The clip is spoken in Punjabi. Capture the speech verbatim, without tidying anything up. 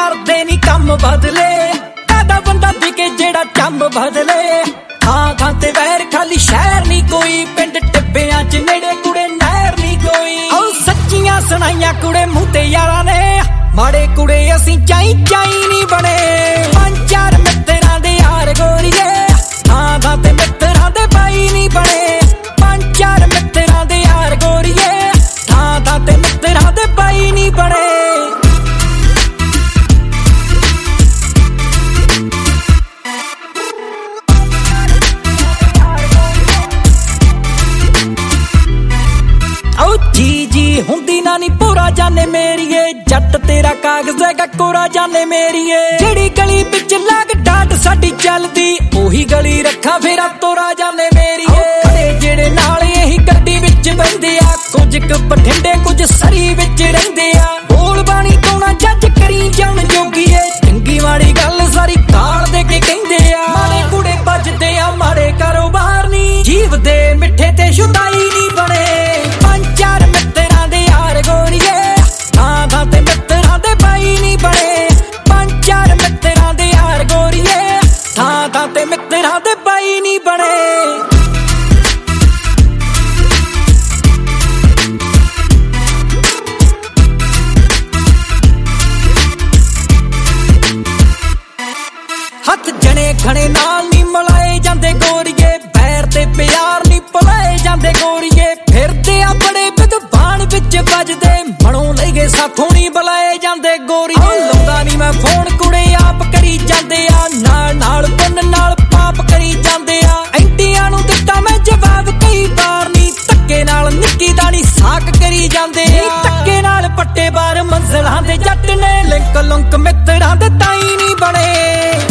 ਕਰਦੇ ਨੀ ਕੰਮ ਬਦਲੇ ਕਾਦਾ ਬੰਦਾ ਦਿਕੇ ਜਿਹੜਾ ਚੰਬ ਬਦਲੇ ਥਾਂ ਥਾਂ ਤੇ ਵੈਰ ਖਾਲੀ ਸ਼ਹਿਰ ਨੀ ਕੋਈ ਪਿੰਡ ਟਿੱਬਿਆਂ ਚ ਨੇੜੇ ਕੁੜੇ ਨਹਿਰ ਨੀ ਕੋਈ ਓ ਸੱਚੀਆਂ ਸੁਣਾਈਆਂ ਕੁੜੇ ਮੂੰਹ ਤੇ ਯਾਰਾਂ ਨੇ ਮਾੜੇ ਕੁੜੇ ਅਸੀਂ ਚਾਈ ਚਾਈ ਨੀ ਬਣੇ ਪੰਜ ਚਾਰ ਮਿੱਤਰਾਂ ਦੇ ਯਾਰ ਗੋਰੀਏ ਥਾਂ ਥਾਂ ਤੇ ਮਿੱਤਰਾਂ ਦੇ ਬਾਈ ਨੀ ਬਣੇ ਪੰਜ ਚਾਰ ਮਿੱਤਰਾਂ ਦੇ ਯਾਰ ਗੋਰੀਏ ਥਾਂ ਥਾਂ ਤੇ ਮਿੱਤਰਾਂ ਦੇ ਬਾਈ ਨੀ ਬਣੇ ਜੀ ਜੀ ਹੁੰਦੀ ਨਾ ਨੀ ਪੂਰਾ ਜਾਣੇ ਮੇਰੀਏ ਜੱਟ ਤੇਰਾ ਕਾਗਜ਼ ਹੈਗਾ ਕੋਰਾ ਜਾਣੇ ਮੇਰੀਏ ਜਿਹੜੀ ਗਲੀ ਵਿੱਚ ਲਾਗ ਡਾਟ ਸਾਡੀ ਚੱਲਦੀ ਉਹੀ ਗਲੀ ਰੱਖਾਂ ਫੇਰਾ ਤੋਰਾ ਜਾਣੇ ਮੇਰੀਏ ਖੜੇ ਜਿਹੜੇ ਨਾਲ ਇਹੀ ਗੱਡੀ ਵਿੱਚ ਬਹਿੰਦੇ ਆ ਕੁਝ ਕੁ ਬਠਿੰਡੇ ਕੁਝ ਸਰੀ ਵਿੱਚ ਰਹਿੰਦੇ ਆ ਬੋਲ ਬਾਣੀ ਤੋਂ ਨਾ ਜੱਜ ਕਰੀ ਜਾਣ ਜੋਗੀਏ ਚੰਗੀ ਮਾੜੀ ਗੱਲ ਸਾਰੀ ਤਾਲ ਦੇ ਕੇ ਕਹਿੰਦੇ ਆ ਮਾੜੇ ਕੁੜੇ ਵੱਜਦੇ ਆ ਮਾੜੇ ਕਾਰੋਬਾਰ ਨੀ ਜੀਵ ਦੇ ਮਿੱਠੇ ਤੇ ਸ਼ੁਦਾਈ ਨੀ ਬਣੇ ਪੰਜ ਚਾਰ ਮਿੱਤਰਾਂ ਦੇ ਯਾਰ ਗੋਰੀਏ ਥਾਂ ਥਾਂ ਤੇ ਮਿੱਤਰਾਂ ਦੇ ਬਾਈ ਨੀ ਬਣੇ ਪੰਜ ਚਾਰ ਮਿੱਤਰਾਂ ਦੇ ਯਾਰ ਗੋਰੀਏ ਥਾਂ ਥਾਂ ਤੇ ਮਿੱਤਰਾਂ ਦੇ ਬਾਈ ਨੀ ਬਣੇ ਹੱਥ ਜਣੇ ਖਣੇ ਨਾਲ ਨੀ ਮਿਲਾਏ ਜਾਂਦੇ ਗੋਰੀਏ ਬੈਰ ਤੇ ਪਿਆਰ ਨੀ ਭੁਲਾਏ ਜਾਂਦੇ ਗੋਰੀਏ ਫਿਰਦੇ ਆ ਬੜੇ ਵਿਦਵਾਨ ਵਿੱਚ ਵੱਜਦੇ ਮਣੋਂ ਲੈ ਗਏ ਸਾਥੋਂ ਨੀ ਬੁਲਾਏ ਜਾਂਦੇ ਗੋਰੀਏ ਲਾਉਂਦਾ ਨੀ ਮੈਂ ਫੋਨ ਕੁੜੇ ਆਪ ਕਰੀ ਜਾਂਦੇ ਆ ਨਾਲ ਨਾਲ ਪੁੰਨ ਨਾਲ ਪਾਪ ਕਰੀ ਜਾਂਦੇ ਆ ਐਂਟੀਆਂ ਨੂੰ ਦਿੱਤਾ ਮੈਂ ਜਵਾਬ ਕਈ ਵਾਰ ਨੀ ਧੱਕੇ ਨਾਲ ਨਿੱਕੀ ਦਾ ਨੀ ਸਾਕ ਕਰੀ ਜਾਂਦੇ ਆ ਧੱਕੇ ਨਾਲ ਪੱਟੇ ਬਾਰ ਮੰਜ਼ਲਾਂ ਦੇ ਜੱਟ ਨੇ ਲਿੰਕ ਲੁੰਕ ਮਿੱਤਰਾਂ ਦੇ ਤਾਈ ਨੀ ਬਣੇ